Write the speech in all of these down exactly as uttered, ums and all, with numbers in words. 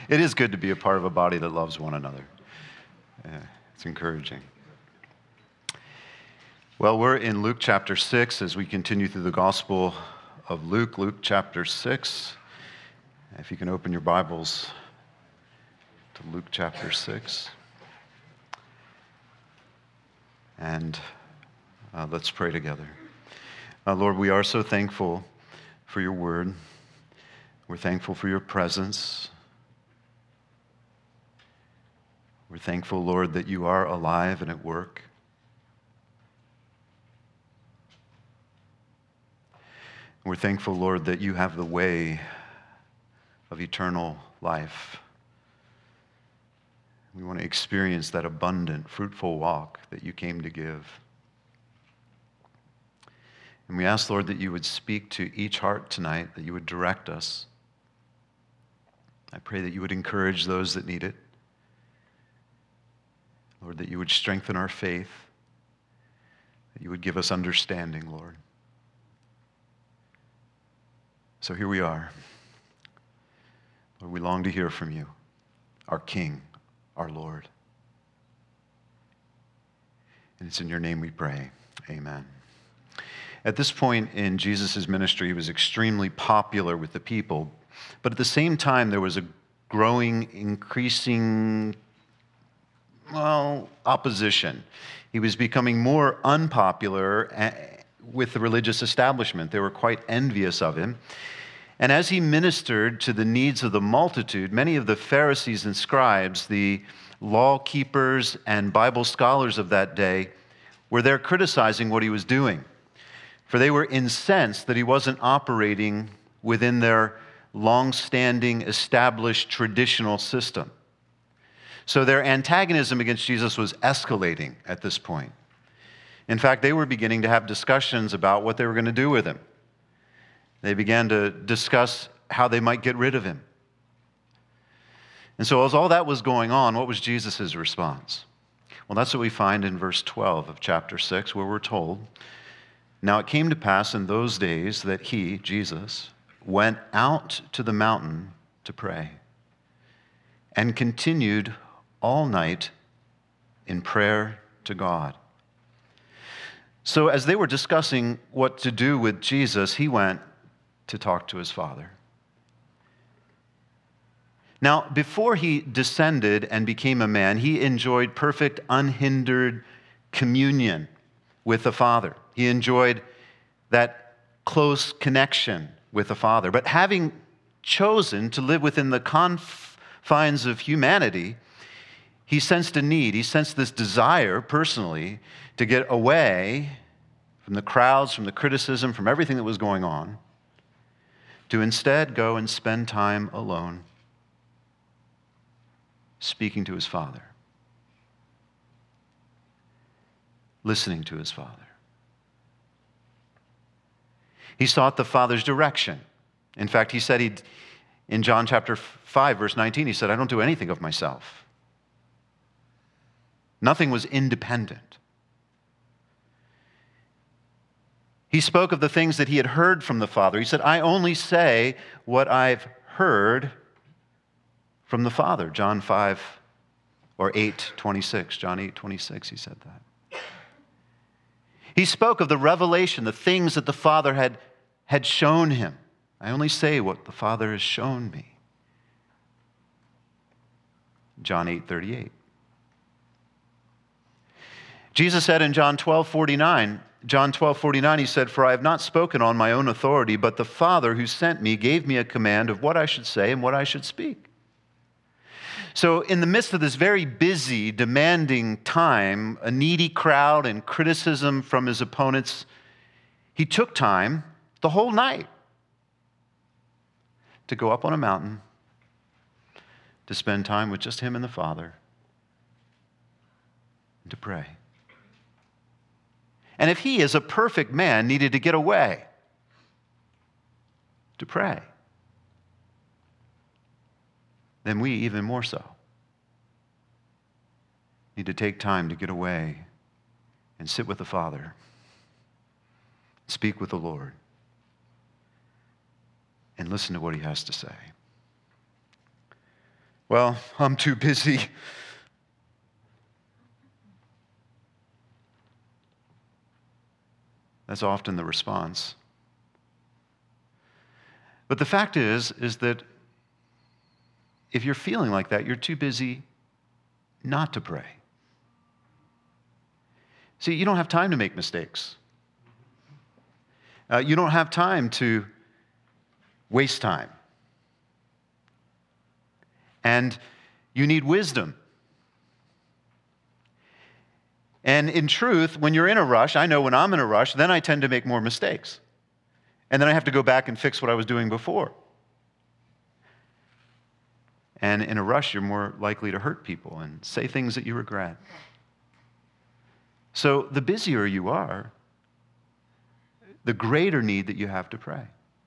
It is good to be a part of a body that loves one another. Yeah, it's encouraging. Well, we're in Luke chapter six as we continue through the Gospel of Luke. Luke chapter six. If you can open your Bibles to Luke chapter six. And uh, let's pray together. Uh, Lord, we are so thankful for your word. We're thankful for your presence. We're thankful, Lord, that you are alive and at work. We're thankful, Lord, that you have the way of eternal life. We want to experience that abundant, fruitful walk that you came to give. And we ask, Lord, that you would speak to each heart tonight, that you would direct us. I pray that you would encourage those that need it. Lord, that you would strengthen our faith, that you would give us understanding, Lord. So here we are. Lord, we long to hear from you, our King, our Lord. And it's in your name we pray. Amen. At this point in Jesus' ministry, he was extremely popular with the people, but at the same time, there was a growing, increasing, well, opposition. He was becoming more unpopular with the religious establishment. They were quite envious of him. And as he ministered to the needs of the multitude, many of the Pharisees and scribes, the law keepers and Bible scholars of that day, were there criticizing what he was doing. For they were incensed that he wasn't operating within their long-standing, established, traditional system. So their antagonism against Jesus was escalating at this point. In fact, they were beginning to have discussions about what they were going to do with him. They began to discuss how they might get rid of him. And so as all that was going on, what was Jesus' response? Well, that's what we find in verse twelve of chapter six, where we're told, "Now it came to pass in those days that he," Jesus, "went out to the mountain to pray, and continued all night in prayer to God." So as they were discussing what to do with Jesus, he went to talk to his Father. Now, before he descended and became a man, he enjoyed perfect, unhindered communion with the Father. He enjoyed that close connection with the Father. But having chosen to live within the confines of humanity, he sensed a need. He sensed this desire personally to get away from the crowds, from the criticism, from everything that was going on, to instead go and spend time alone, speaking to his Father, listening to his Father. He sought the Father's direction. In fact, he said he'd, in John chapter five, verse nineteen, he said, "I don't do anything of myself." Nothing was independent. He spoke of the things that he had heard from the Father. He said, "I only say what I've heard from the Father." John five or eight twenty-six. John eight twenty-six, he said that. He spoke of the revelation, the things that the Father had, had shown him. "I only say what the Father has shown me." John eight thirty-eight. Jesus said in John twelve forty-nine, John twelve forty-nine, he said, "For I have not spoken on my own authority, but the Father who sent me gave me a command of what I should say and what I should speak." So in the midst of this very busy, demanding time, a needy crowd and criticism from his opponents, he took time the whole night to go up on a mountain, to spend time with just him and the Father, and to pray. And if he, as a perfect man, needed to get away to pray, then we, even more so, need to take time to get away and sit with the Father, speak with the Lord, and listen to what he has to say. Well, I'm too busy. That's often the response. But the fact is, is that if you're feeling like that, you're too busy not to pray. See, you don't have time to make mistakes. Uh, you don't have time to waste time. And you need wisdom. And in truth, when you're in a rush, I know when I'm in a rush, then I tend to make more mistakes. And then I have to go back and fix what I was doing before. And in a rush, you're more likely to hurt people and say things that you regret. So the busier you are, the greater need that you have to pray.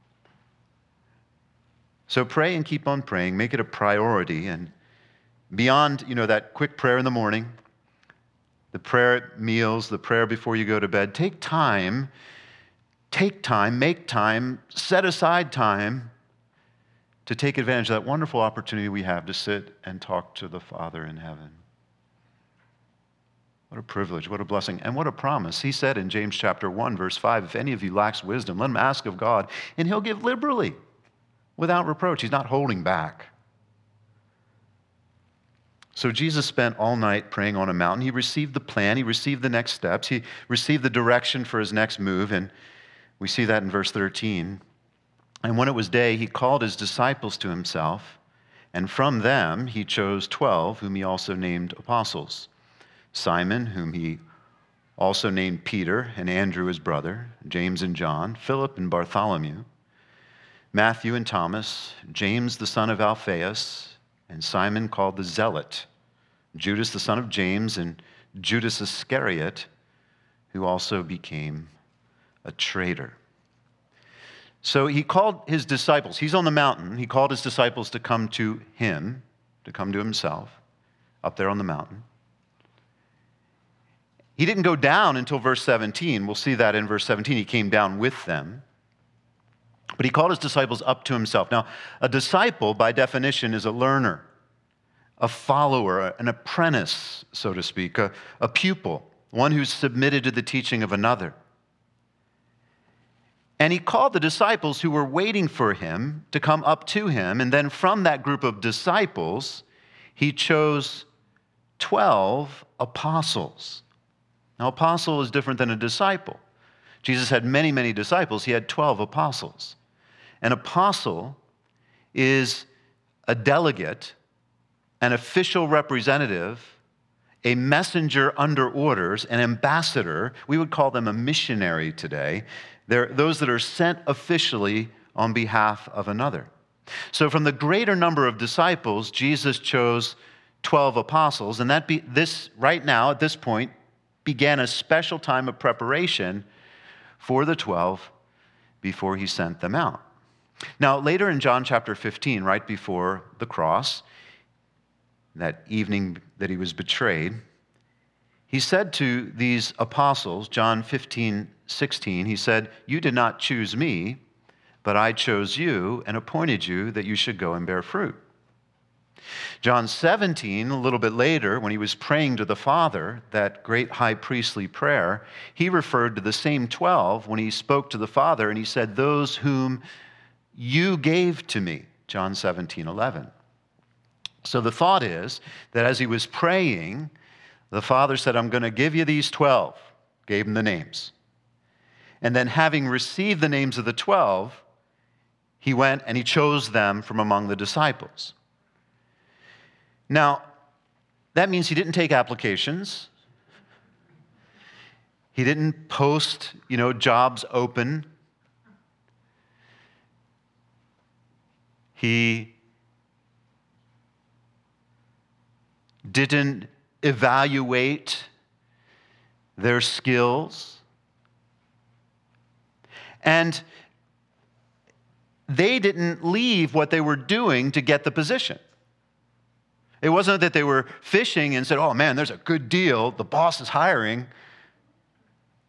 So pray and keep on praying. Make it a priority. And beyond, you know, that quick prayer in the morning, the prayer at meals, the prayer before you go to bed, take time, take time, make time, set aside time to take advantage of that wonderful opportunity we have to sit and talk to the Father in heaven. What a privilege, what a blessing, and what a promise. He said in James chapter one, verse five, if any of you lacks wisdom, let him ask of God, and he'll give liberally, without reproach. He's not holding back. So Jesus spent all night praying on a mountain. He received the plan. He received the next steps. He received the direction for his next move, and we see that in verse thirteen. And when it was day, he called his disciples to himself, and from them he chose twelve, whom he also named apostles. Simon, whom he also named Peter, and Andrew his brother, James and John, Philip and Bartholomew, Matthew and Thomas, James the son of Alphaeus, and Simon called the Zealot, Judas the son of James, and Judas Iscariot, who also became a traitor. So he called his disciples. He's on the mountain. He called his disciples to come to him, to come to himself, up there on the mountain. He didn't go down until verse seventeen. We'll see that in verse seventeen. He came down with them. But he called his disciples up to himself. Now, a disciple, by definition, is a learner, a follower, an apprentice, so to speak, a, a pupil, one who's submitted to the teaching of another. And he called the disciples who were waiting for him to come up to him. And then from that group of disciples, he chose twelve apostles. Now, apostle is different than a disciple. Jesus had many, many disciples. He had twelve apostles. An apostle is a delegate, an official representative, a messenger under orders, an ambassador. We would call them a missionary today. They're those that are sent officially on behalf of another. So from the greater number of disciples, Jesus chose twelve apostles, and that be, this right now, at this point, began a special time of preparation for the twelve before he sent them out. Now, later in John chapter fifteen, right before the cross, that evening that he was betrayed, he said to these apostles, John fifteen, sixteen, he said, "You did not choose me, but I chose you and appointed you that you should go and bear fruit." John seventeen, a little bit later, when he was praying to the Father, that great high priestly prayer, he referred to the same twelve when he spoke to the Father, and he said, "Those whom you gave to me," John seventeen, eleven. So the thought is that as he was praying, the Father said, "I'm going to give you these twelve," gave him the names. And then having received the names of the twelve, he went and he chose them from among the disciples. Now, that means he didn't take applications. He didn't post, you know, jobs open. He didn't evaluate their skills. And they didn't leave what they were doing to get the position. It wasn't that they were fishing and said, "Oh man, there's a good deal. The boss is hiring."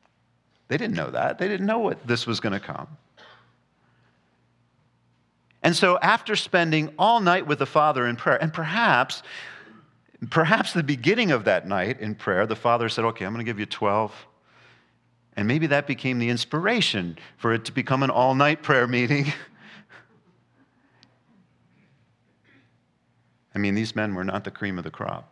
They didn't know that. They didn't know what this was going to come. And And so after spending all night with the Father in prayer, and perhaps, perhaps the beginning of that night in prayer, the Father said, okay, I'm going to give you twelve. And maybe that became the inspiration for it to become an all-night prayer meeting. I mean, these men were not the cream of the crop.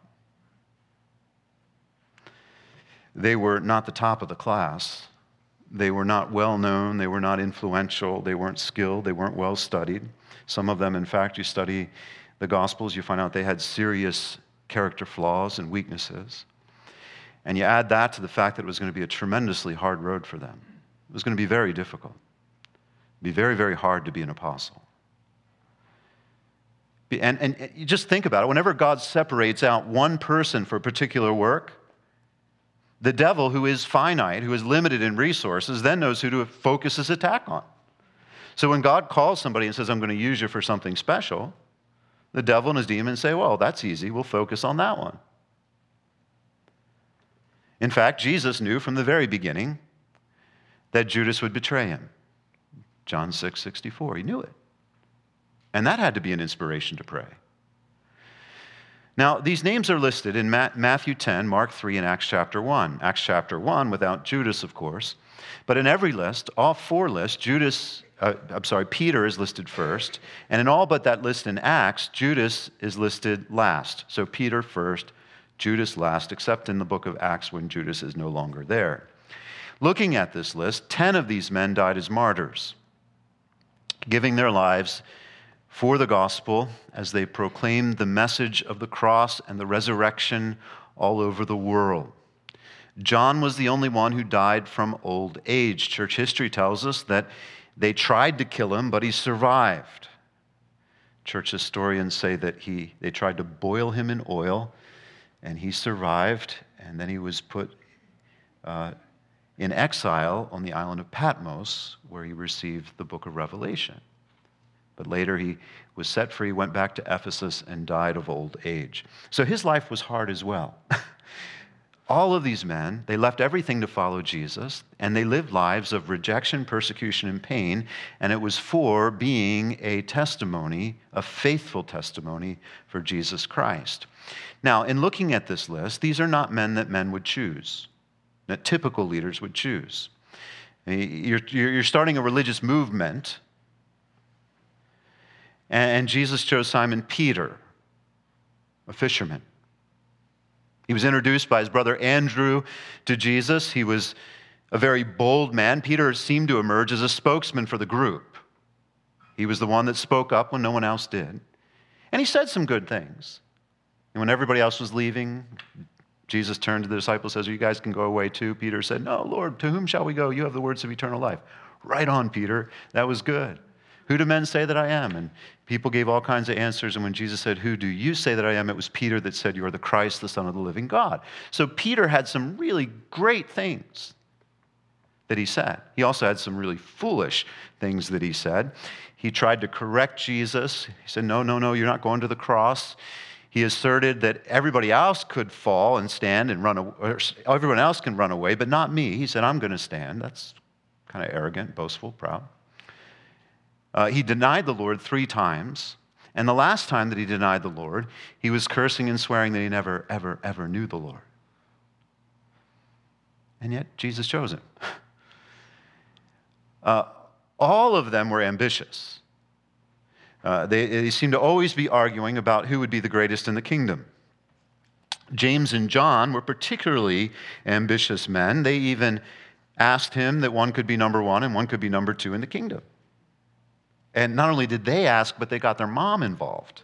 They were not the top of the class. They were not well-known. They were not influential. They weren't skilled. They weren't well-studied. Some of them, in fact, you study the Gospels, you find out they had serious character flaws and weaknesses. And you add that to the fact that it was going to be a tremendously hard road for them. It was going to be very difficult. It would be very, very hard to be an apostle. And, and you just think about it. Whenever God separates out one person for a particular work, the devil, who is finite, who is limited in resources, then knows who to focus his attack on. So when God calls somebody and says, I'm going to use you for something special, the devil and his demons say, well, that's easy. We'll focus on that one. In fact, Jesus knew from the very beginning that Judas would betray him. John six sixty-four, he knew it. And that had to be an inspiration to pray. Now, these names are listed in Matthew ten, Mark three, and Acts chapter one. Acts chapter one, without Judas, of course. But in every list, all four lists, Judas, uh, I'm sorry, Peter is listed first. And in all but that list in Acts, Judas is listed last. So Peter first, Judas last, except in the book of Acts when Judas is no longer there. Looking at this list, ten of these men died as martyrs, giving their lives for the gospel as they proclaimed the message of the cross and the resurrection all over the world. John was the only one who died from old age. Church history tells us that they tried to kill him, but he survived. Church historians say that he they tried to boil him in oil, and he survived, and then he was put uh, in exile on the island of Patmos, where he received the book of Revelation. But later he was set free, went back to Ephesus, and died of old age. So his life was hard as well. All of these men, they left everything to follow Jesus, and they lived lives of rejection, persecution, and pain, and it was for being a testimony, a faithful testimony for Jesus Christ. Now, in looking at this list, these are not men that men would choose, that typical leaders would choose. You're, you're starting a religious movement, and Jesus chose Simon Peter, a fisherman. He was introduced by his brother Andrew to Jesus. He was a very bold man. Peter seemed to emerge as a spokesman for the group. He was the one that spoke up when no one else did. And he said some good things. And when everybody else was leaving, Jesus turned to the disciples and says, you guys can go away too. Peter said, no, Lord, to whom shall we go? You have the words of eternal life. Right on, Peter. That was good. Who do men say that I am? And people gave all kinds of answers. And when Jesus said, who do you say that I am? It was Peter that said, you are the Christ, the Son of the living God. So Peter had some really great things that he said. He also had some really foolish things that he said. He tried to correct Jesus. He said, no, no, no, you're not going to the cross. He asserted that everybody else could fall and stand and run away. Everyone else can run away, but not me. He said, I'm going to stand. That's kind of arrogant, boastful, proud. Uh, he denied the Lord three times. And the last time that he denied the Lord, he was cursing and swearing that he never, ever, ever knew the Lord. And yet, Jesus chose him. Uh, all of them were ambitious. Uh, they, they seemed to always be arguing about who would be the greatest in the kingdom. James and John were particularly ambitious men. They even asked him that one could be number one and one could be number two in the kingdom. And not only did they ask, but they got their mom involved.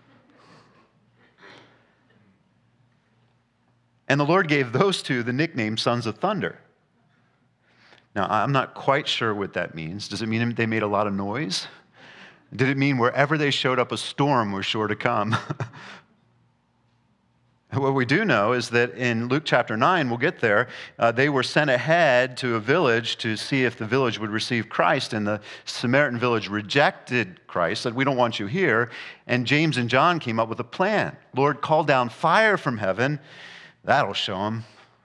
And the Lord gave those two the nickname Sons of Thunder. Now, I'm not quite sure what that means. Does it mean they made a lot of noise? Did it mean wherever they showed up, a storm was sure to come? What we do know is that in Luke chapter nine, we'll get there, uh, they were sent ahead to a village to see if the village would receive Christ, and the Samaritan village rejected Christ, said, we don't want you here. And James and John came up with a plan. Lord, call down fire from heaven. That'll show them.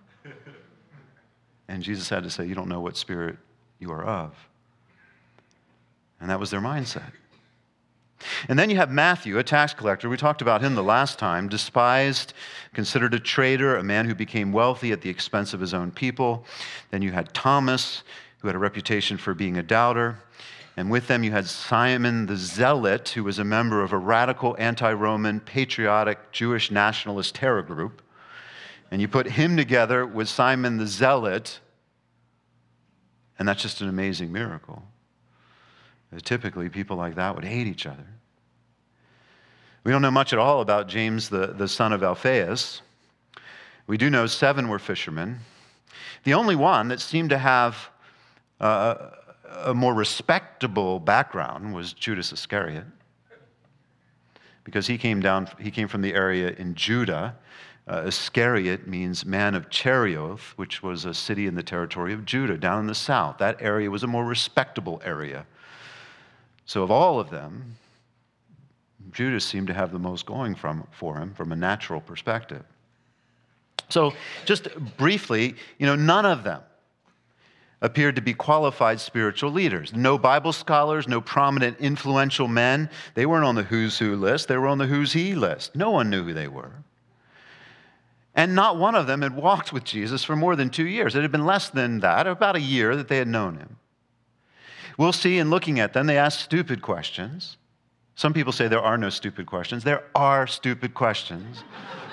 And Jesus had to say, you don't know what spirit you are of. And that was their mindset. And then you have Matthew, a tax collector. We talked about him the last time, despised, considered a traitor, a man who became wealthy at the expense of his own people. Then you had Thomas, who had a reputation for being a doubter. And with them you had Simon the Zealot, who was a member of a radical anti-Roman, patriotic, Jewish nationalist terror group. And you put him together with Simon the Zealot, and that's just an amazing miracle. Typically, people like that would hate each other. We don't know much at all about James, the, the son of Alphaeus. We do know seven were fishermen. The only one that seemed to have uh, a more respectable background was Judas Iscariot, because he came down. He came from the area in Judah. Uh, Iscariot means man of Cherioth, which was a city in the territory of Judah, down in the south. That area was a more respectable area. So of all of them, Judas seemed to have the most going from, for him from a natural perspective. So just briefly, you know, none of them appeared to be qualified spiritual leaders. No Bible scholars, no prominent influential men. They weren't on the who's who list. They were on the who's he list. No one knew who they were. And not one of them had walked with Jesus for more than two years. It had been less than that, about a year that they had known him. We'll see in looking at them, they ask stupid questions. Some people say there are no stupid questions. There are stupid questions.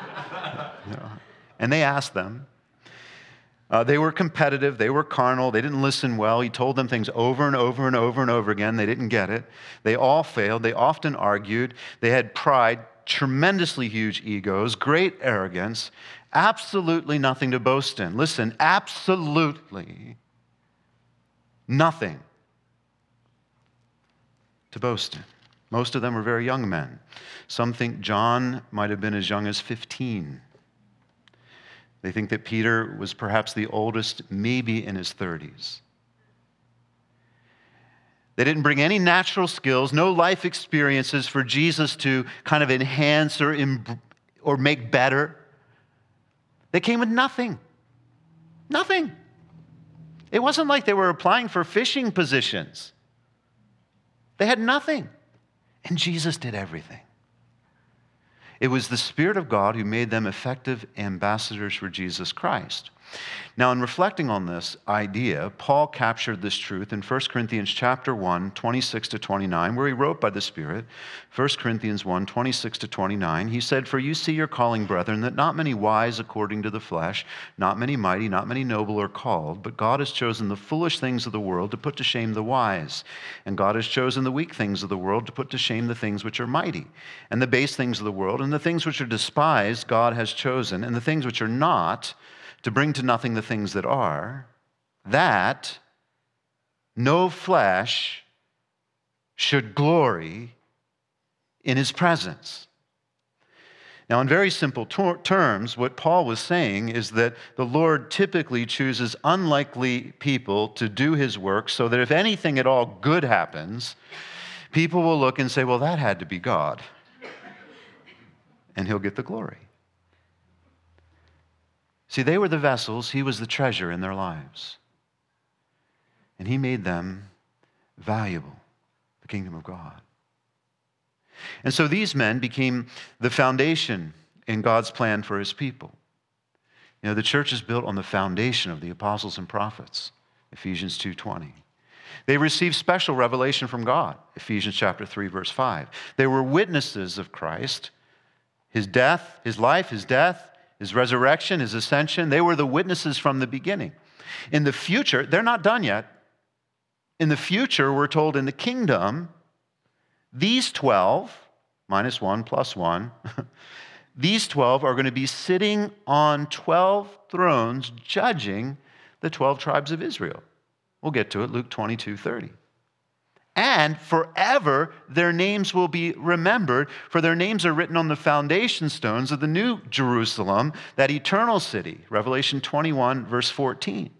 And they asked them. Uh, they were competitive. They were carnal. They didn't listen well. He told them things over and over and over and over again. They didn't get it. They all failed. They often argued. They had pride, tremendously huge egos, great arrogance, absolutely nothing to boast in. Listen, absolutely nothing to boast in. Most of them were very young men. Some think John might have been as young as fifteen. They think that Peter was perhaps the oldest, maybe in his thirties. They didn't bring any natural skills, no life experiences for Jesus to kind of enhance or, imb- or make better. They came with nothing. Nothing. It wasn't like they were applying for fishing positions. They had nothing. And Jesus did everything. It was the Spirit of God who made them effective ambassadors for Jesus Christ. Now, in reflecting on this idea, Paul captured this truth in First Corinthians chapter one, twenty-six to twenty-nine, where he wrote by the Spirit, First Corinthians one, twenty-six to twenty-nine, he said, "For you see your calling, brethren, that not many wise according to the flesh, not many mighty, not many noble are called, but God has chosen the foolish things of the world to put to shame the wise. And God has chosen the weak things of the world to put to shame the things which are mighty. And the base things of the world, and the things which are despised, God has chosen, and the things which are not, to bring to nothing the things that are, that no flesh should glory in his presence." Now, in very simple ter- terms, what Paul was saying is that the Lord typically chooses unlikely people to do his work so that if anything at all good happens, people will look and say, well, that had to be God. And he'll get the glory. See, they were the vessels, he was the treasure in their lives. And he made them valuable, the kingdom of God. And so these men became the foundation in God's plan for his people. You know, the church is built on the foundation of the apostles and prophets, Ephesians two twenty. They received special revelation from God, Ephesians chapter three, verse five. They were witnesses of Christ, his death, his life, his death, his resurrection, his ascension. They were the witnesses from the beginning. In the future, they're not done yet. In the future, we're told in the kingdom, these twelve, minus one, plus one, these twelve are going to be sitting on twelve thrones judging the twelve tribes of Israel. We'll get to it, Luke twenty-two thirty. And forever their names will be remembered, for their names are written on the foundation stones of the new Jerusalem, that eternal city, Revelation twenty-one, verse fourteen.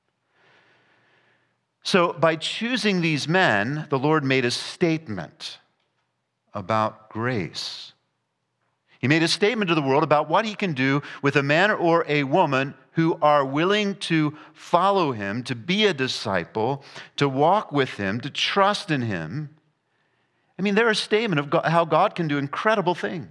So by choosing these men, the Lord made a statement about grace. He made a statement to the world about what he can do with a man or a woman who are willing to follow him, to be a disciple, to walk with him, to trust in him, I mean, they're a statement of God, how God can do incredible things.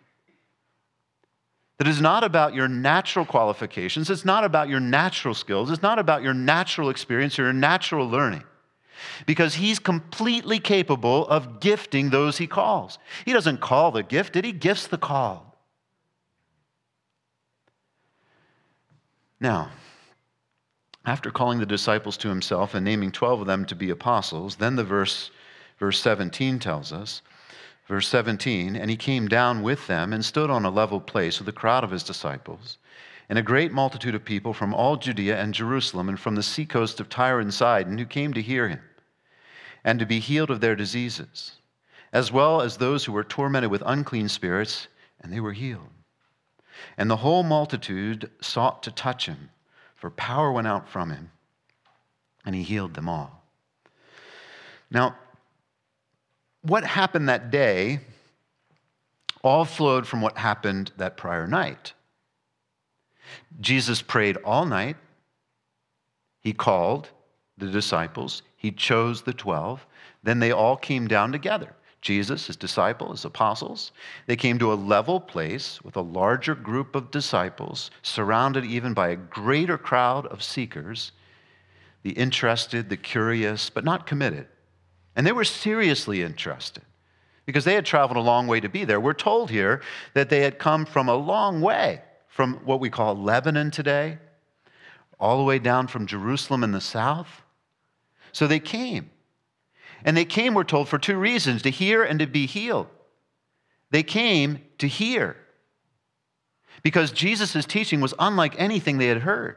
That is not about your natural qualifications. It's not about your natural skills. It's not about your natural experience or your natural learning. Because he's completely capable of gifting those he calls. He doesn't call the gifted, he gifts the called. Now, after calling the disciples to himself and naming twelve of them to be apostles, then the verse, verse seventeen tells us, verse seventeen, and he came down with them and stood on a level place with a crowd of his disciples and a great multitude of people from all Judea and Jerusalem and from the seacoast of Tyre and Sidon who came to hear him and to be healed of their diseases, as well as those who were tormented with unclean spirits, and they were healed. And the whole multitude sought to touch him, for power went out from him, and he healed them all. Now, what happened that day all flowed from what happened that prior night. Jesus prayed all night. He called the disciples. He chose the twelve. Then they all came down together. Jesus, his disciples, his apostles. They came to a level place with a larger group of disciples, surrounded even by a greater crowd of seekers, the interested, the curious, but not committed. And they were seriously interested because they had traveled a long way to be there. We're told here that they had come from a long way, from what we call Lebanon today, all the way down from Jerusalem in the south. So they came. And they came, we're told, for two reasons, to hear and to be healed. They came to hear because Jesus' teaching was unlike anything they had heard.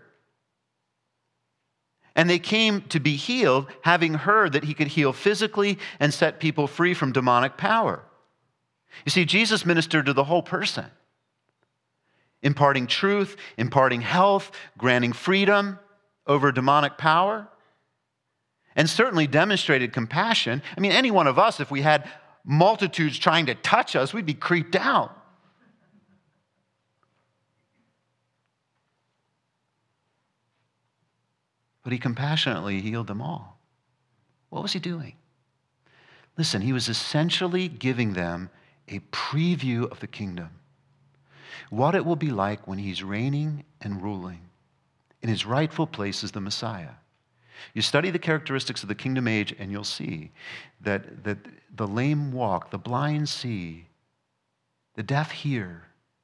And they came to be healed, having heard that he could heal physically and set people free from demonic power. You see, Jesus ministered to the whole person, imparting truth, imparting health, granting freedom over demonic power, and certainly demonstrated compassion. I mean, any one of us, if we had multitudes trying to touch us, we'd be creeped out. But he compassionately healed them all. What was he doing? Listen, he was essentially giving them a preview of the kingdom. What it will be like when he's reigning and ruling in his rightful place as the Messiah. You study the characteristics of the kingdom age and you'll see that, that the lame walk, the blind see, the deaf hear.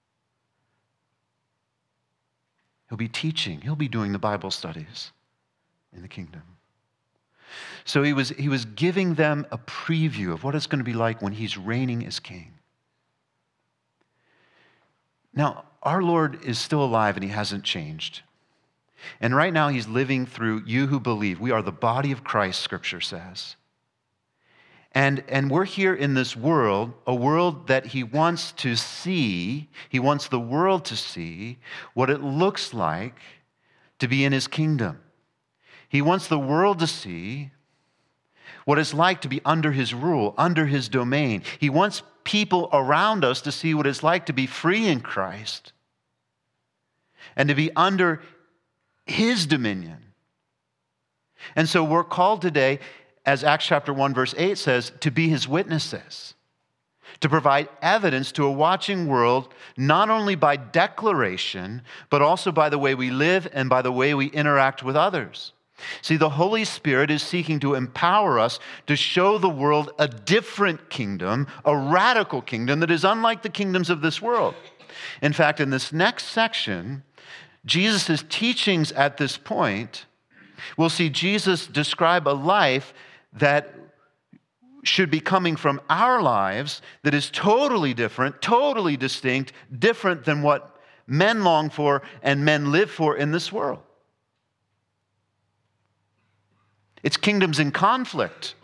He'll be teaching. He'll be doing the Bible studies in the kingdom. So he was, he was giving them a preview of what it's going to be like when he's reigning as king. Now, our Lord is still alive and he hasn't changed. And right now he's living through you who believe. We are the body of Christ, Scripture says. And, and we're here in this world, a world that he wants to see, he wants the world to see what it looks like to be in his kingdom. He wants the world to see what it's like to be under his rule, under his domain. He wants people around us to see what it's like to be free in Christ and to be under his dominion. And so we're called today, as Acts chapter one verse eight says, to be his witnesses, to provide evidence to a watching world, not only by declaration, but also by the way we live and by the way we interact with others. See, the Holy Spirit is seeking to empower us to show the world a different kingdom, a radical kingdom that is unlike the kingdoms of this world. In fact, in this next section, Jesus' teachings at this point, we'll see Jesus describe a life that should be coming from our lives that is totally different, totally distinct, different than what men long for and men live for in this world. It's kingdoms in conflict.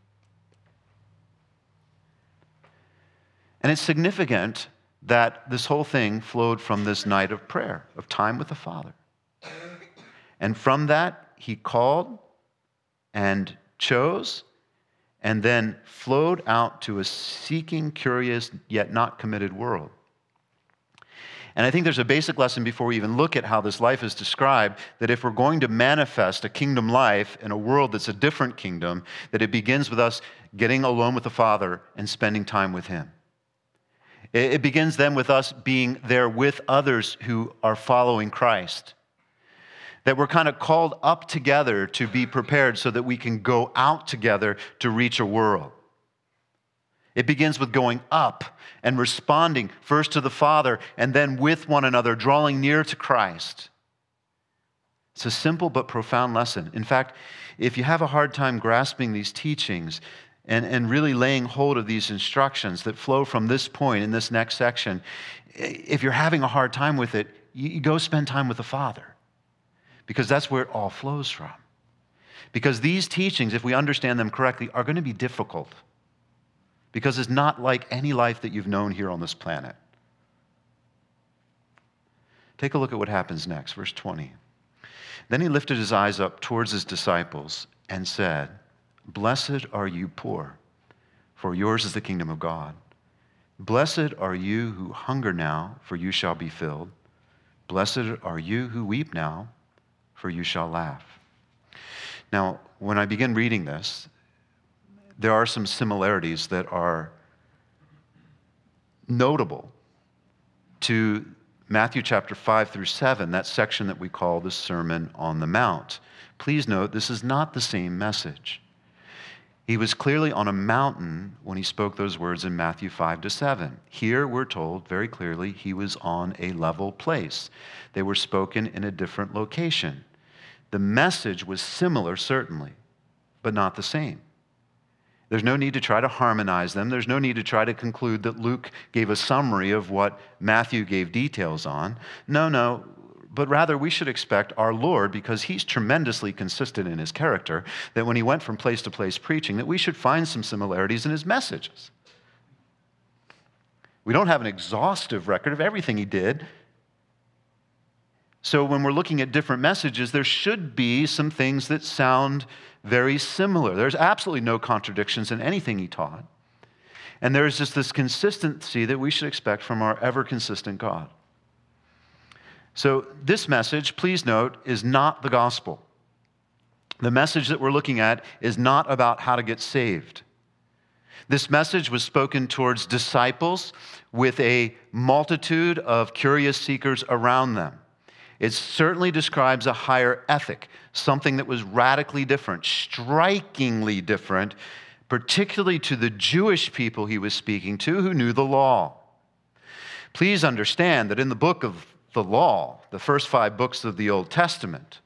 And it's significant that this whole thing flowed from this night of prayer, of time with the Father. And from that, he called and chose and then flowed out to a seeking, curious, yet not committed world. And I think there's a basic lesson before we even look at how this life is described, that if we're going to manifest a kingdom life in a world that's a different kingdom, that it begins with us getting alone with the Father and spending time with him. It begins then with us being there with others who are following Christ. That we're kind of called up together to be prepared so that we can go out together to reach a world. It begins with going up and responding first to the Father and then with one another, drawing near to Christ. It's a simple but profound lesson. In fact, if you have a hard time grasping these teachings and, and really laying hold of these instructions that flow from this point in this next section, if you're having a hard time with it, you, you go spend time with the Father, because that's where it all flows from. Because these teachings, if we understand them correctly, are going to be difficult, because it's not like any life that you've known here on this planet. Take a look at what happens next, verse twenty. Then he lifted his eyes up towards his disciples and said, "Blessed are you poor, for yours is the kingdom of God. Blessed are you who hunger now, for you shall be filled. Blessed are you who weep now, for you shall laugh." Now, when I begin reading this, there are some similarities that are notable to Matthew chapter five through seven, that section that we call the Sermon on the Mount. Please note, this is not the same message. He was clearly on a mountain when he spoke those words in Matthew five to seven. Here we're told very clearly he was on a level place. They were spoken in a different location. The message was similar, certainly, but not the same. There's no need to try to harmonize them. There's no need to try to conclude that Luke gave a summary of what Matthew gave details on. No, no, but rather we should expect our Lord, because he's tremendously consistent in his character, that when he went from place to place preaching, that we should find some similarities in his messages. We don't have an exhaustive record of everything he did. So when we're looking at different messages, there should be some things that sound very similar. There's absolutely no contradictions in anything he taught. And there's just this consistency that we should expect from our ever-consistent God. So this message, please note, is not the gospel. The message that we're looking at is not about how to get saved. This message was spoken towards disciples with a multitude of curious seekers around them. It certainly describes a higher ethic, something that was radically different, strikingly different, particularly to the Jewish people he was speaking to who knew the law. Please understand that in the book of the law, the first five books of the Old Testament,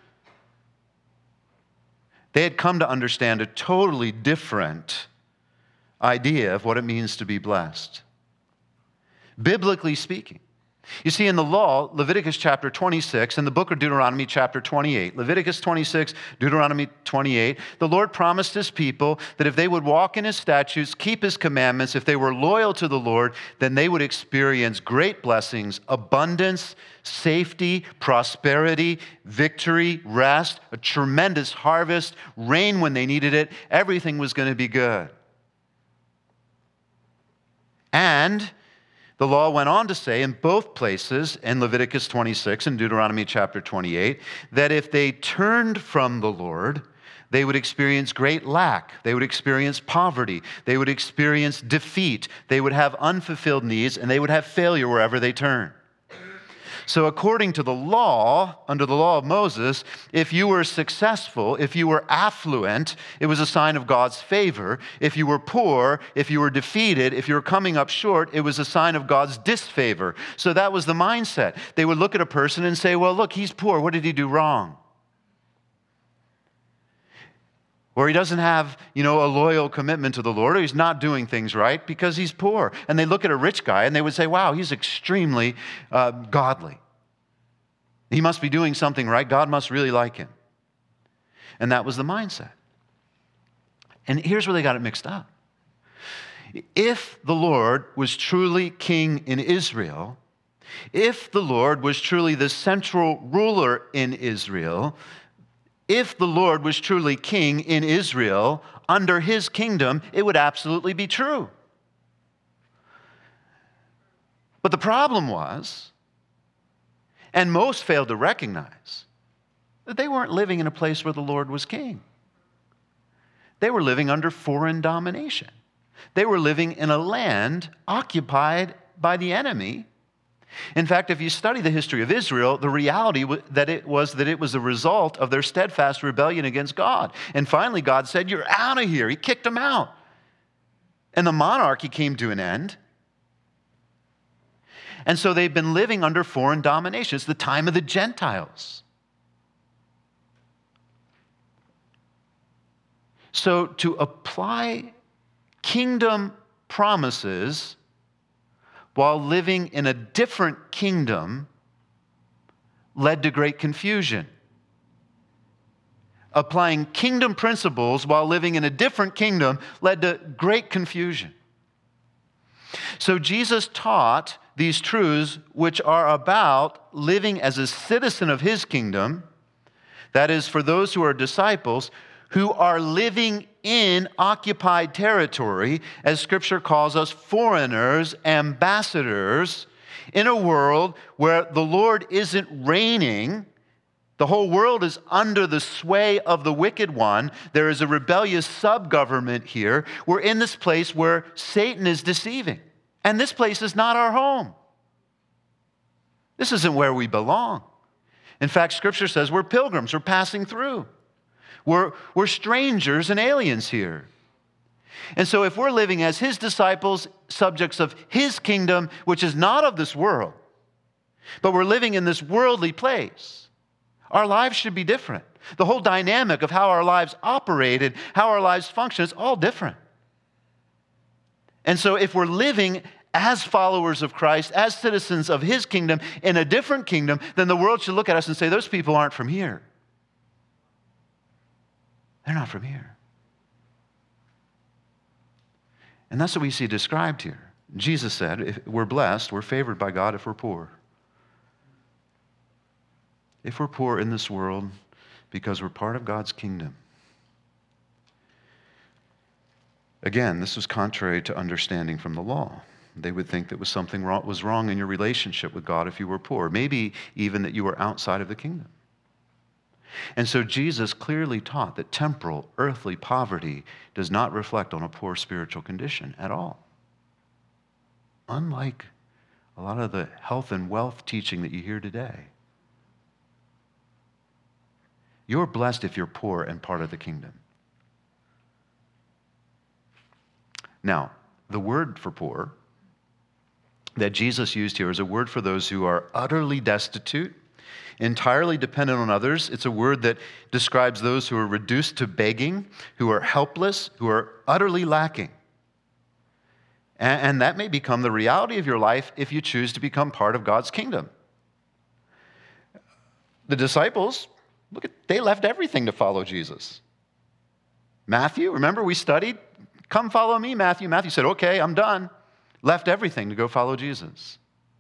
they had come to understand a totally different idea of what it means to be blessed. Biblically speaking, you see, in the law, Leviticus chapter twenty-six, and the book of Deuteronomy chapter twenty-eight, Leviticus twenty-six, Deuteronomy twenty-eight, the Lord promised his people that if they would walk in his statutes, keep his commandments, if they were loyal to the Lord, then they would experience great blessings, abundance, safety, prosperity, victory, rest, a tremendous harvest, rain when they needed it. Everything was going to be good. And the law went on to say in both places, in Leviticus twenty-six and Deuteronomy chapter twenty-eight, that if they turned from the Lord, they would experience great lack. They would experience poverty. They would experience defeat. They would have unfulfilled needs, and they would have failure wherever they turn. So according to the law, under the law of Moses, if you were successful, if you were affluent, it was a sign of God's favor. If you were poor, if you were defeated, if you were coming up short, it was a sign of God's disfavor. So that was the mindset. They would look at a person and say, well, look, he's poor. What did he do wrong? Or he doesn't have, you know, a loyal commitment to the Lord, or he's not doing things right because he's poor. And they look at a rich guy and they would say, wow, he's extremely uh, godly. He must be doing something right. God must really like him. And that was the mindset. And here's where they got it mixed up. If the Lord was truly king in Israel, if the Lord was truly the central ruler in Israel, if the Lord was truly king in Israel, under his kingdom, it would absolutely be true. But the problem was, and most failed to recognize, that they weren't living in a place where the Lord was king. They were living under foreign domination. They were living in a land occupied by the enemy. In fact, if you study the history of Israel, the reality that it was that it was a result of their steadfast rebellion against God. And finally, God said, "You're out of here." He kicked them out. And the monarchy came to an end. And so they've been living under foreign domination. It's the time of the Gentiles. So to apply kingdom promises while living in a different kingdom led to great confusion. Applying kingdom principles while living in a different kingdom led to great confusion. So Jesus taught these truths, which are about living as a citizen of his kingdom, that is, for those who are disciples, who are living in occupied territory, as Scripture calls us, foreigners, ambassadors, in a world where the Lord isn't reigning. The whole world is under the sway of the wicked one. There is a rebellious sub-government here. We're in this place where Satan is deceiving. And this place is not our home. This isn't where we belong. In fact, Scripture says we're pilgrims, we're passing through. We're, we're strangers and aliens here. And so if we're living as his disciples, subjects of his kingdom, which is not of this world, but we're living in this worldly place, our lives should be different. The whole dynamic of how our lives operate and how our lives function is all different. And so if we're living as followers of Christ, as citizens of his kingdom, in a different kingdom, then the world should look at us and say, those people aren't from here. They're not from here. And that's what we see described here. Jesus said, if we're blessed, we're favored by God if we're poor. If we're poor in this world because we're part of God's kingdom. Again, this was contrary to understanding from the law. They would think that was something wrong, was wrong in your relationship with God if you were poor. Maybe even that you were outside of the kingdom. And so Jesus clearly taught that temporal, earthly poverty does not reflect on a poor spiritual condition at all. Unlike a lot of the health and wealth teaching that you hear today. You're blessed if you're poor and part of the kingdom. Now, the word for poor that Jesus used here is a word for those who are utterly destitute, entirely dependent on others. It's a word that describes those who are reduced to begging, who are helpless, who are utterly lacking. And, and that may become the reality of your life if you choose to become part of God's kingdom. The disciples, look at, they left everything to follow Jesus. Matthew, remember we studied? Come follow me, Matthew. Matthew said, okay, I'm done. Left everything to go follow Jesus.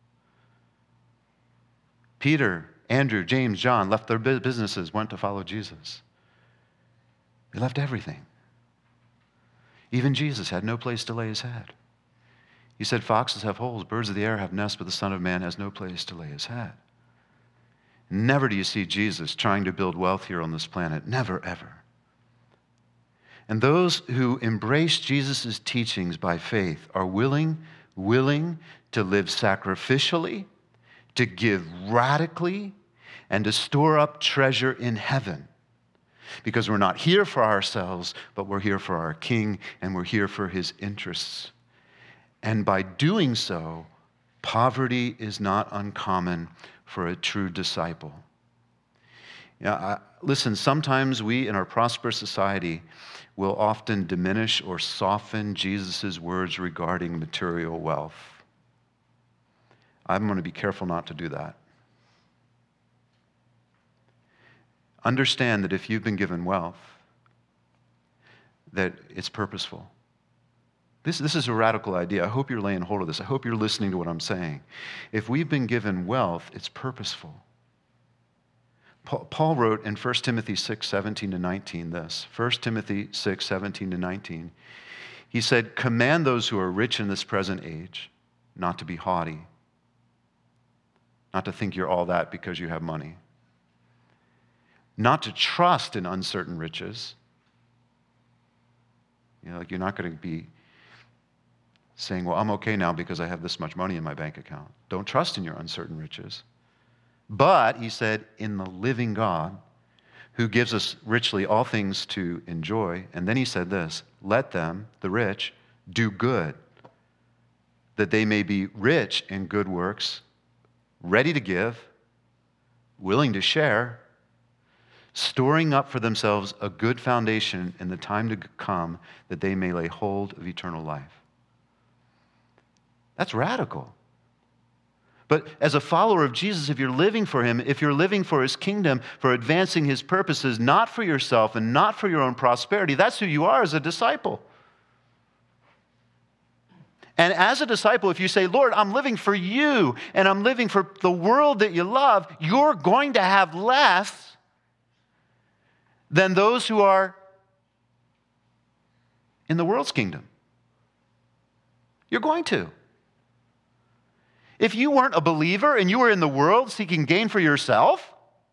Peter, Andrew, James, John left their businesses, went to follow Jesus. They left everything. Even Jesus had no place to lay his head. He said, foxes have holes, birds of the air have nests, but the Son of Man has no place to lay his head. Never do you see Jesus trying to build wealth here on this planet. Never, ever. And those who embrace Jesus' teachings by faith are willing, willing to live sacrificially, to give radically, and to store up treasure in heaven. Because we're not here for ourselves, but we're here for our King, and we're here for his interests. And by doing so, poverty is not uncommon for a true disciple. Yeah, I, listen, sometimes we in our prosperous society will often diminish or soften Jesus' words regarding material wealth. I'm going to be careful not to do that. Understand that if you've been given wealth, that it's purposeful. This, this is a radical idea. I hope you're laying hold of this. I hope you're listening to what I'm saying. If we've been given wealth, it's purposeful. Paul wrote in First Timothy six, seventeen to nineteen this. First Timothy six, seventeen to nineteen. He said, command those who are rich in this present age not to be haughty, not to think you're all that because you have money, not to trust in uncertain riches, You know, like you're not going to be saying, well, I'm okay now because I have this much money in my bank account. Don't trust in your uncertain riches. But, he said, in the living God, who gives us richly all things to enjoy. And then he said this, let them, the rich, do good, that they may be rich in good works, ready to give, willing to share, storing up for themselves a good foundation in the time to come, that they may lay hold of eternal life. That's radical. But as a follower of Jesus, if you're living for him, if you're living for his kingdom, for advancing his purposes, not for yourself and not for your own prosperity, that's who you are as a disciple. And as a disciple, if you say, Lord, I'm living for you and I'm living for the world that you love, you're going to have less than those who are in the world's kingdom. You're going to. If you weren't a believer and you were in the world seeking gain for yourself,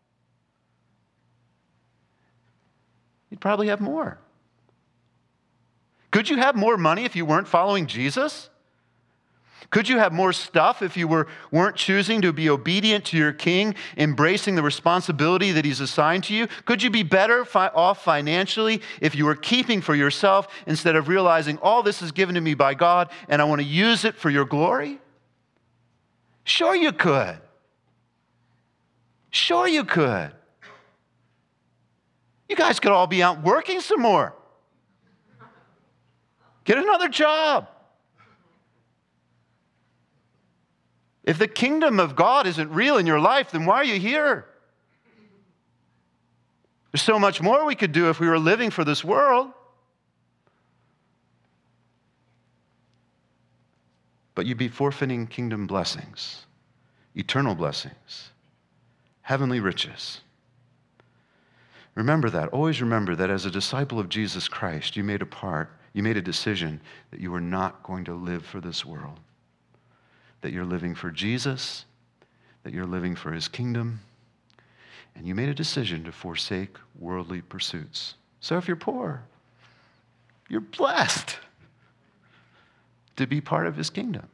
you'd probably have more. Could you have more money if you weren't following Jesus? Could you have more stuff if you were, weren't choosing to be obedient to your king, embracing the responsibility that he's assigned to you? Could you be better fi- off financially if you were keeping for yourself instead of realizing all this is given to me by God and I want to use it for your glory? Sure you could. Sure you could. You guys could all be out working some more. Get another job. If the kingdom of God isn't real in your life, then why are you here? There's so much more we could do if we were living for this world. But you'd be forfeiting kingdom blessings, eternal blessings, heavenly riches. Remember that. Always remember that as a disciple of Jesus Christ, you made a part, you made a decision that you were not going to live for this world, that you're living for Jesus, that you're living for his kingdom, and you made a decision to forsake worldly pursuits. So if you're poor, you're blessed to be part of his kingdom.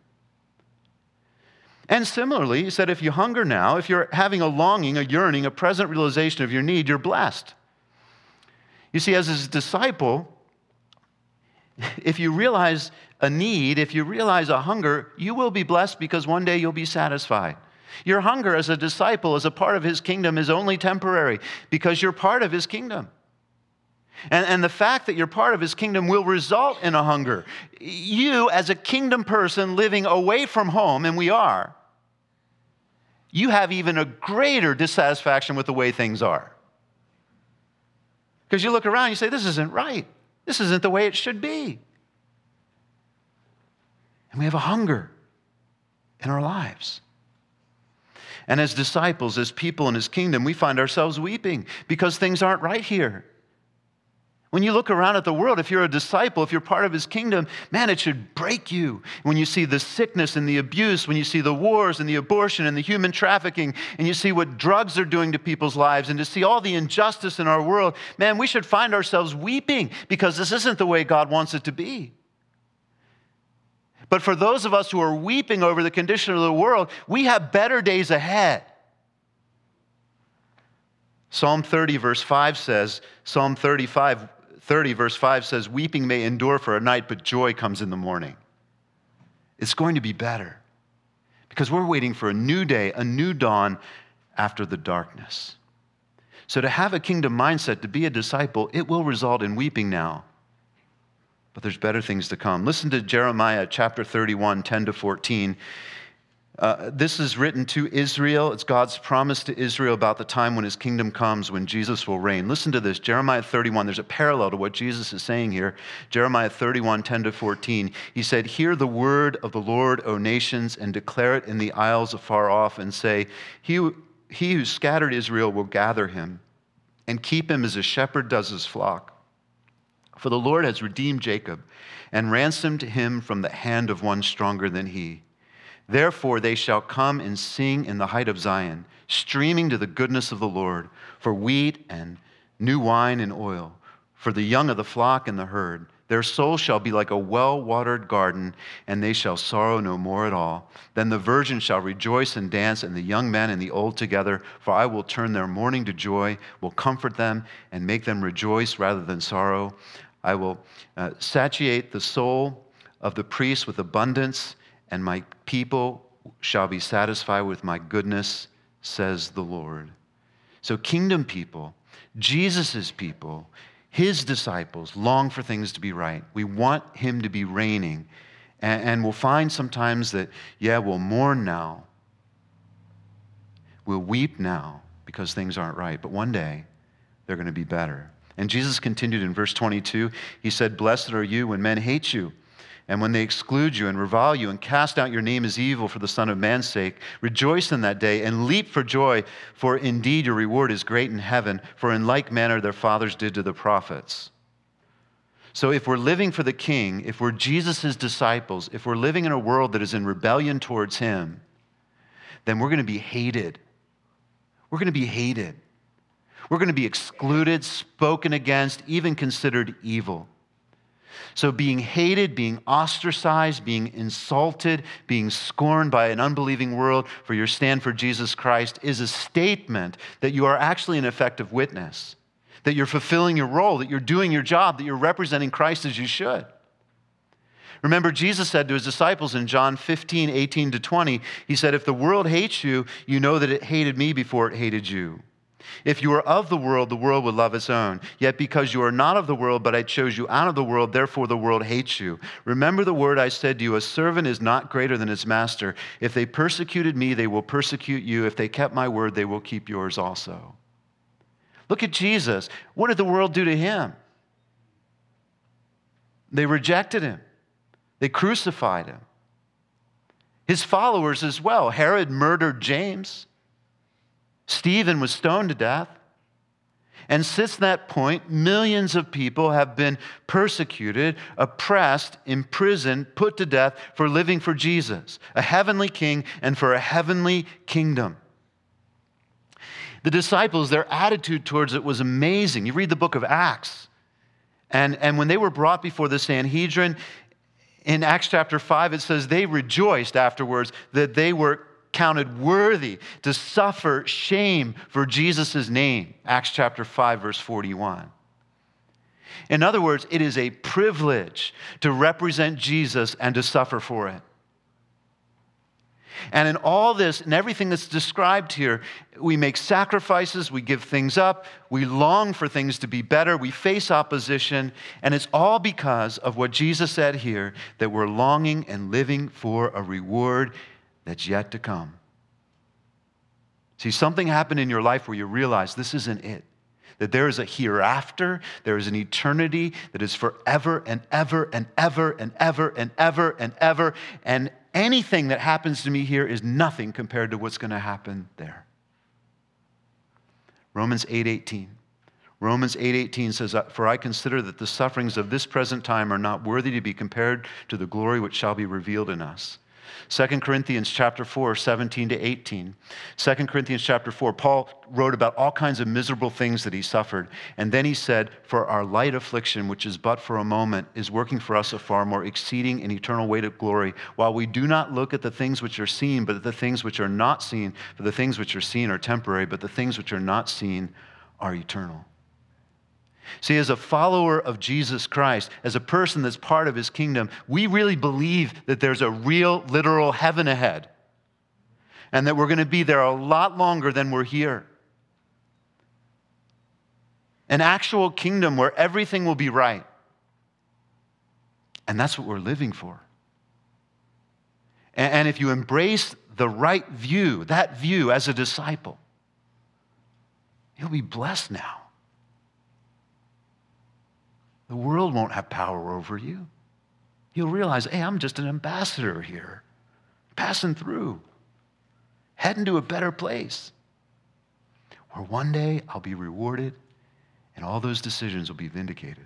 And similarly, he said, if you hunger now, if you're having a longing, a yearning, a present realization of your need, you're blessed. You see, as his disciple, if you realize a need, if you realize a hunger, you will be blessed because one day you'll be satisfied. Your hunger as a disciple, as a part of his kingdom, is only temporary because you're part of his kingdom. And, and the fact that you're part of his kingdom will result in a hunger. You, as a kingdom person living away from home, and we are, you have even a greater dissatisfaction with the way things are. Because you look around and you say, this isn't right. This isn't the way it should be. And we have a hunger in our lives. And as disciples, as people in his kingdom, we find ourselves weeping because things aren't right here. When you look around at the world, if you're a disciple, if you're part of his kingdom, man, it should break you. When you see the sickness and the abuse, when you see the wars and the abortion and the human trafficking, and you see what drugs are doing to people's lives, and to see all the injustice in our world, man, we should find ourselves weeping because this isn't the way God wants it to be. But for those of us who are weeping over the condition of the world, we have better days ahead. Psalm thirty, verse five says, Psalm thirty-five, thirty, verse five says, weeping may endure for a night, but joy comes in the morning. It's going to be better because we're waiting for a new day, a new dawn after the darkness. So to have a kingdom mindset, to be a disciple, it will result in weeping now. But there's better things to come. Listen to Jeremiah chapter thirty-one, ten to fourteen. Uh, this is written to Israel. It's God's promise to Israel about the time when his kingdom comes, when Jesus will reign. Listen to this, Jeremiah thirty-one. There's a parallel to what Jesus is saying here. Jeremiah thirty-one, ten to fourteen. He said, hear the word of the Lord, O nations, and declare it in the isles afar off, and say, he, who- he who scattered Israel will gather him and keep him as a shepherd does his flock. For the Lord has redeemed Jacob and ransomed him from the hand of one stronger than he. Therefore they shall come and sing in the height of Zion, streaming to the goodness of the Lord, for wheat and new wine and oil, for the young of the flock and the herd. Their soul shall be like a well-watered garden, and they shall sorrow no more at all. Then the virgin shall rejoice and dance, and the young men and the old together, for I will turn their mourning to joy, will comfort them, and make them rejoice rather than sorrow. I will uh, satiate the soul of the priest with abundance, and my people shall be satisfied with my goodness, says the Lord. So kingdom people, Jesus' people, his disciples long for things to be right. We want him to be reigning. And, and we'll find sometimes that, yeah, we'll mourn now. We'll weep now because things aren't right. But one day, they're going to be better. And Jesus continued in verse twenty-two. He said, "Blessed are you when men hate you, and when they exclude you and revile you and cast out your name as evil for the Son of Man's sake. Rejoice in that day and leap for joy, for indeed your reward is great in heaven, for in like manner their fathers did to the prophets." So if we're living for the King, if we're Jesus' disciples, if we're living in a world that is in rebellion towards him, then we're going to be hated. We're going to be hated. We're going to be excluded, spoken against, even considered evil. So being hated, being ostracized, being insulted, being scorned by an unbelieving world for your stand for Jesus Christ is a statement that you are actually an effective witness, that you're fulfilling your role, that you're doing your job, that you're representing Christ as you should. Remember, Jesus said to his disciples in John fifteen, eighteen to twenty, he said, "If the world hates you, you know that it hated me before it hated you. If you were of the world, the world would love its own. Yet because you are not of the world, but I chose you out of the world, therefore the world hates you. Remember the word I said to you, a servant is not greater than his master. If they persecuted me, they will persecute you. If they kept my word, they will keep yours also." Look at Jesus. What did the world do to him? They rejected him. They crucified him. His followers as well. Herod murdered James. Stephen was stoned to death. And since that point, millions of people have been persecuted, oppressed, imprisoned, put to death for living for Jesus, a heavenly king, and for a heavenly kingdom. The disciples, their attitude towards it was amazing. You read the book of Acts, and, and when they were brought before the Sanhedrin, in Acts chapter five, it says they rejoiced afterwards that they were counted worthy to suffer shame for Jesus' name. Acts chapter five, verse forty-one. In other words, it is a privilege to represent Jesus and to suffer for it. And in all this, and everything that's described here, we make sacrifices, we give things up, we long for things to be better, we face opposition, and it's all because of what Jesus said here, that we're longing and living for a reward that's yet to come. See, something happened in your life where you realize this isn't it. That there is a hereafter, there is an eternity that is forever and ever and ever and ever and ever and ever. And anything that happens to me here is nothing compared to what's going to happen there. Romans eight eighteen. Romans eight eighteen says, "For I consider that the sufferings of this present time are not worthy to be compared to the glory which shall be revealed in us." Second Corinthians chapter four, seventeen to eighteen. Second Corinthians chapter four, Paul wrote about all kinds of miserable things that he suffered. And then he said, "For our light affliction, which is but for a moment, is working for us a far more exceeding and eternal weight of glory, while we do not look at the things which are seen, but at the things which are not seen. For the things which are seen are temporary, but the things which are not seen are eternal." See, as a follower of Jesus Christ, as a person that's part of his kingdom, we really believe that there's a real, literal heaven ahead, and that we're going to be there a lot longer than we're here. An actual kingdom where everything will be right. And that's what we're living for. And if you embrace the right view, that view as a disciple, you'll be blessed now. The world won't have power over you. You'll realize, hey, I'm just an ambassador here, passing through, heading to a better place, where one day I'll be rewarded and all those decisions will be vindicated.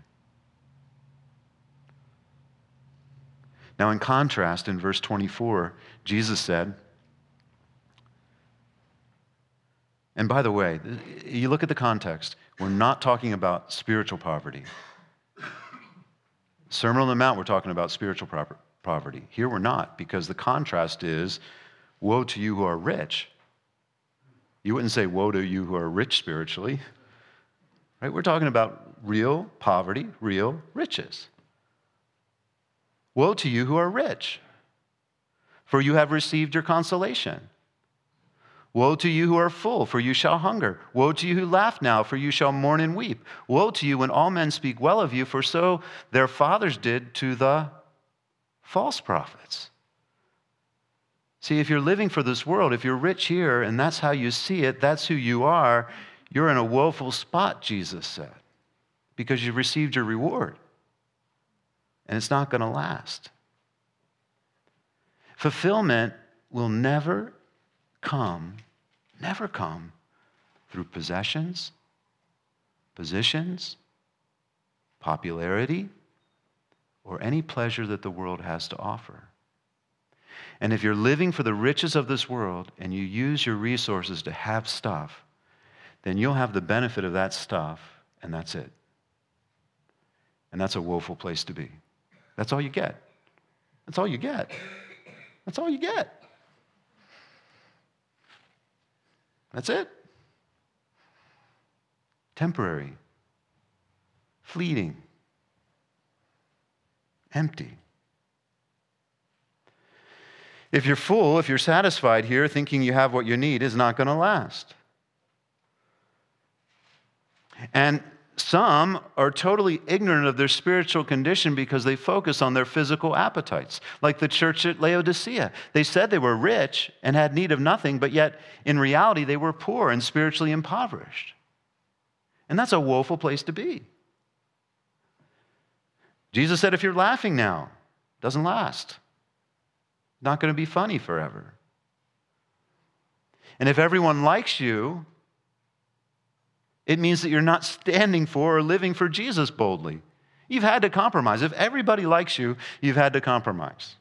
Now, in contrast, in verse twenty-four, Jesus said, and by the way, you look at the context, we're not talking about spiritual poverty. Sermon on the Mount, we're talking about spiritual poverty. Here we're not, because the contrast is, woe to you who are rich. You wouldn't say, woe to you who are rich spiritually. Right? We're talking about real poverty, real riches. Woe to you who are rich, for you have received your consolation. Woe to you who are full, for you shall hunger. Woe to you who laugh now, for you shall mourn and weep. Woe to you when all men speak well of you, for so their fathers did to the false prophets. See, if you're living for this world, if you're rich here and that's how you see it, that's who you are, you're in a woeful spot, Jesus said, because you've received your reward. And it's not going to last. Fulfillment will never come, never come through possessions, positions, popularity, or any pleasure that the world has to offer. And if you're living for the riches of this world and you use your resources to have stuff, then you'll have the benefit of that stuff, and that's it. And that's a woeful place to be. That's all you get. That's all you get. That's all you get. That's it. Temporary. Fleeting. Empty. If you're full, if you're satisfied here, thinking you have what you need is not going to last. And some are totally ignorant of their spiritual condition because they focus on their physical appetites, like the church at Laodicea. They said they were rich and had need of nothing, but yet in reality they were poor and spiritually impoverished. And that's a woeful place to be. Jesus said, if you're laughing now, it doesn't last. Not going to be funny forever. And if everyone likes you, it means that you're not standing for or living for Jesus boldly. You've had to compromise. If everybody likes you, you've had to compromise.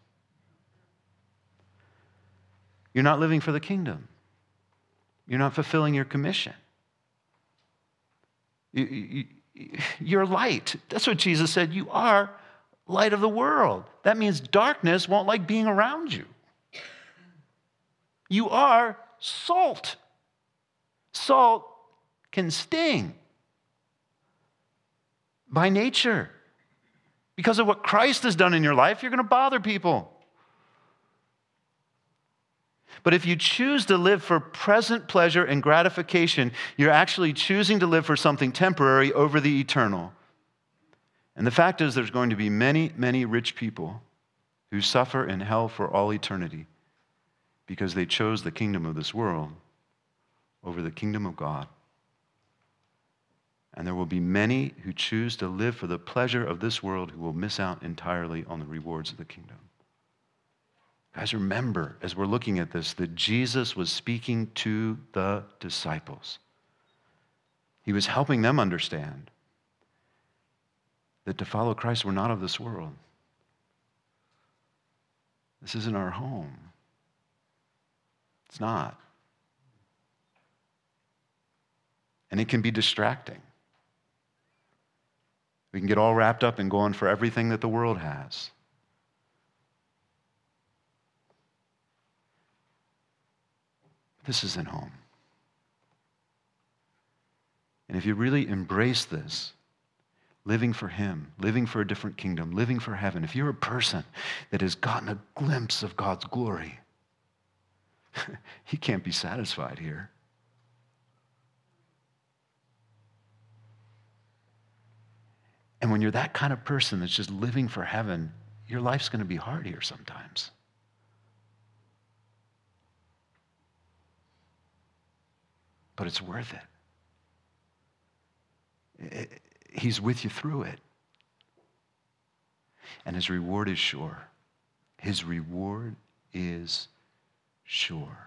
You're not living for the kingdom. You're not fulfilling your commission. You, you, you're light. That's what Jesus said. You are light of the world. That means darkness won't like being around you. You are salt. Salt can sting by nature. Because of what Christ has done in your life, you're going to bother people. But if you choose to live for present pleasure and gratification, you're actually choosing to live for something temporary over the eternal. And the fact is, there's going to be many, many rich people who suffer in hell for all eternity because they chose the kingdom of this world over the kingdom of God. And there will be many who choose to live for the pleasure of this world who will miss out entirely on the rewards of the kingdom. Guys, remember, as we're looking at this, that Jesus was speaking to the disciples. He was helping them understand that to follow Christ, we're not of this world. This isn't our home. It's not. And it can be distracting. We can get all wrapped up in going for everything that the world has. This isn't home. And if you really embrace this, living for Him, living for a different kingdom, living for heaven, if you're a person that has gotten a glimpse of God's glory, you can't be satisfied here. And when you're that kind of person that's just living for heaven, your life's going to be hard here sometimes. But it's worth it. it. He's with you through it. And His reward is sure. His reward is sure.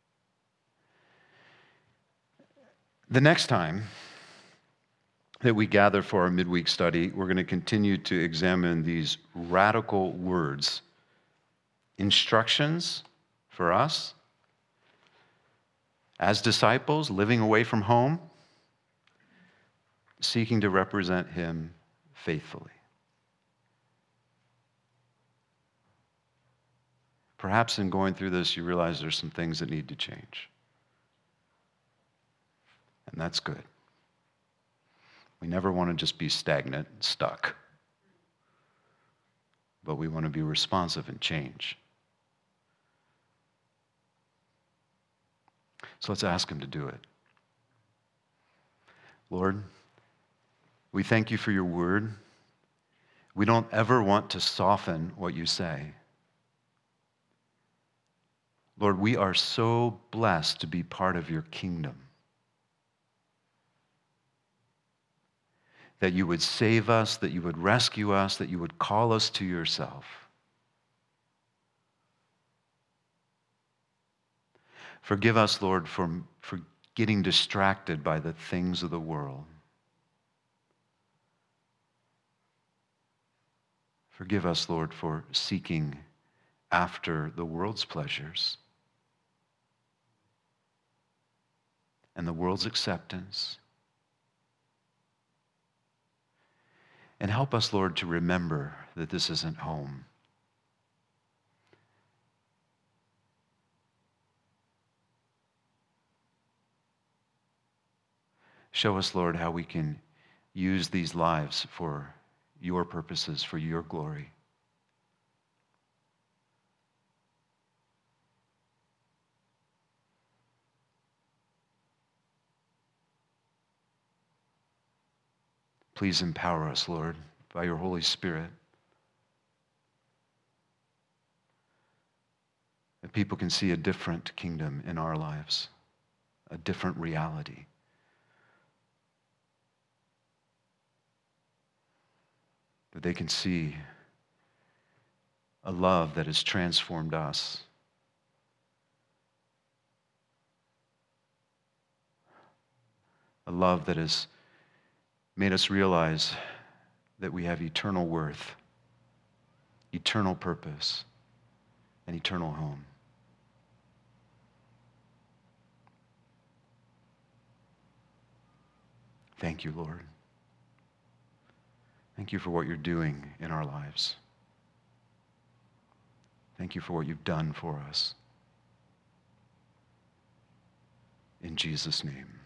The next time that we gather for our midweek study, we're going to continue to examine these radical words. Instructions for us as disciples living away from home, seeking to represent Him faithfully. perhaps in going through this, you realize there's some things that need to change. And that's good. We never want to just be stagnant, stuck. But we want to be responsive and change. So let's ask him to do it. Lord, we thank you for your word. We don't ever want to soften what you say. Lord, we are so blessed to be part of your kingdom. That you would save us, that you would rescue us, that you would call us to yourself. Forgive us, Lord, for, for getting distracted by the things of the world. Forgive us, Lord, for seeking after the world's pleasures and the world's acceptance. And help us, Lord, to remember that this isn't home. Show us, Lord, how we can use these lives for your purposes, for your glory. Please empower us, Lord, by your Holy Spirit, that people can see a different kingdom in our lives, a different reality. That they can see a love that has transformed us. A love that has made us realize that we have eternal worth, eternal purpose, and eternal home. Thank you, Lord. Thank you for what you're doing in our lives. Thank you for what you've done for us. In Jesus' name.